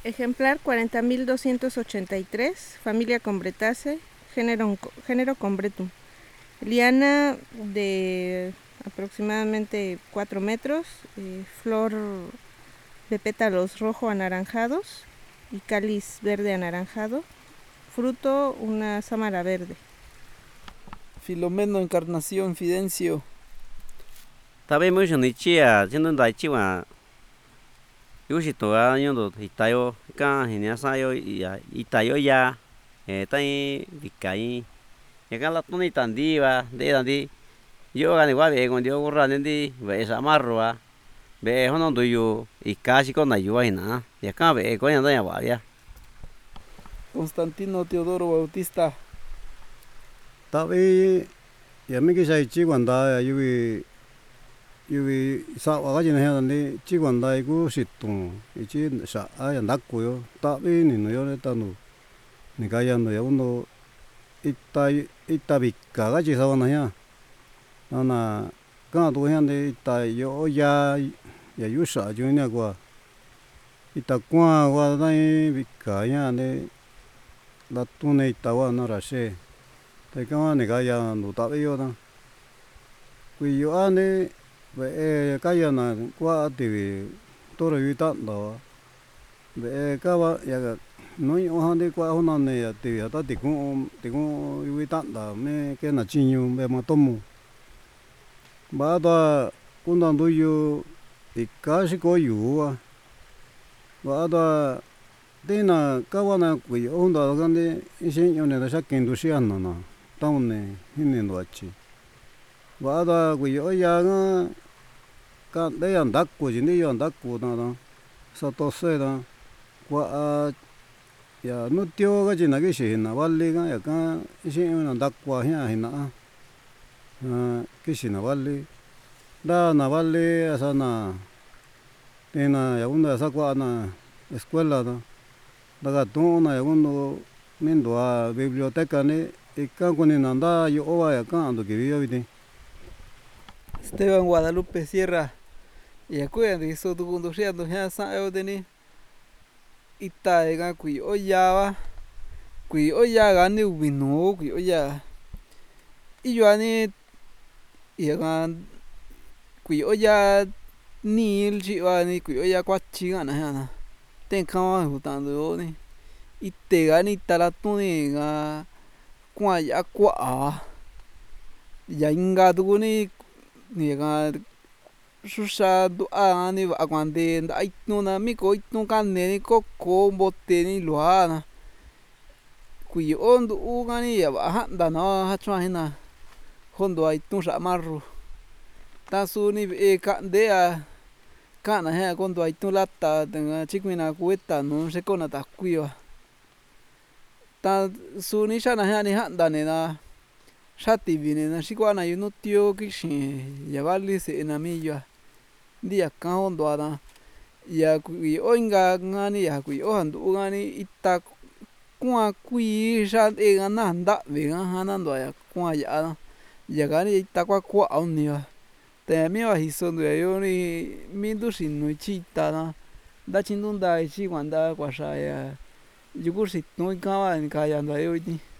Ejemplar 40.283, familia Combrettaceae, género Combretum. Liana de aproximadamente 4 metros, flor de pétalos rojo anaranjados y cáliz verde anaranjado. Fruto una sámara verde. Filomeno Encarnación Fidencio. Tabe muy shonichia, siendo dai chiwa. Yushi toa yondo hitayo ka hinya sayo ya itayo ya. Tai bikai. Ya kan la tuni tandiva, de tandi. Yo gani wa be con dio gurra nendi, be samarroa. Be hono duyu ikashi con ayuwa hina. Ya kan be con yanda ya wa ya. Constantino Teodoro Bautista. Tabe ya mi ki sai chi gwanda ya yuwi sa wa ga jin ha ni chi gwanda iku situ ichi sa a ya ndakkuyo tabe ni no yo ta no ni ga ya no ya uno ita bikka ga chi sa wa na ya na ka do ya de ita yo ya yu sa ju ni kwa ita kwa wa dai bikka ya ne la tu ne ita wa na ra she te ka ni ga ya no tabe yo na kui yo ane ve ka ya na kwa ti to ro yu ta da ve ka wa ya no yo ha de kwa ho na ne ya ti ya ta ti ku yu ta da me ke na chi nyu me ma to mu ba da kun da do yu ti ka shi ko yu wa ba da de na ka wa na kui ho da ga ne shin yo ne da sha ken du shi an na na ta ne hin ne do chi ba da kui yo ya ga ka de ya ndak ku ji ni yo ndak ku na da sa to se da kwa ya no tio ga ji na ge shi na wa le ga ya ka shi yo na ndak kwa ya hi na ke shi na wa le da na wa le asa na te na ya una sa kwa na escuela da ga tu na ya uno min do a biblioteca ne e ka ko ni na da yo wa ya ka ando que vive hoy. Esteban Guadalupe Sierra. Ya kuya de so tu kundo shia do ya sa yo de ni. Ita ga kui oya wa. Kui oya ga ni ubinu kui oya. Iyo ani ya ga kui oya ni chi wa ni kui oya kwa chi ga na ya na. Ten ka wa hu tan do ni. Ite ga ni ta la tu ni ga kwa ya kwa. Ya inga tu ni ni ga xuxa du a ni va kwande nda itnu na mi ko itnu ka ne ni ko mbote ni lua na kui ondu u ga ni ya ba ha nda no ha chwa hina hondo ai tu sa marru ta su ni e ka de a ka na ha kondo ai tu lata ta chikwina kueta no se kona ta kuiwa ta su ni sha na ha ni ha nda ne na shati vine na shikwa na yu no tio ki shin ya vali se na mi ya dia ka hondo ana ya kui oinga ngani ya kui o handu ngani ita kwa kui sha e ga na nda ve ga hana ndo ya kwa ya ga ni ita kwa oni wa te mi wa hiso ndo ya yo ni mi ndu shin no chi ta na da chin dun da chi kwanda kwa sha ya yu ku shi no ka wa ni ka ya ndo yo ni